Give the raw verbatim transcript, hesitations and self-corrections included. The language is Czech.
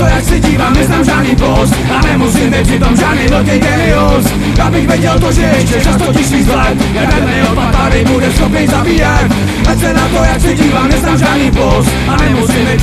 to, jak se dívám, neznám žádný post a nemusím být přitom žádný velký genius. Abych věděl to, že ještě čas totiž svý vzhled, jeden neopat tady bude schopný zabíjet. Ať se na to, jak se dívám, neznám žádný post a nemusím být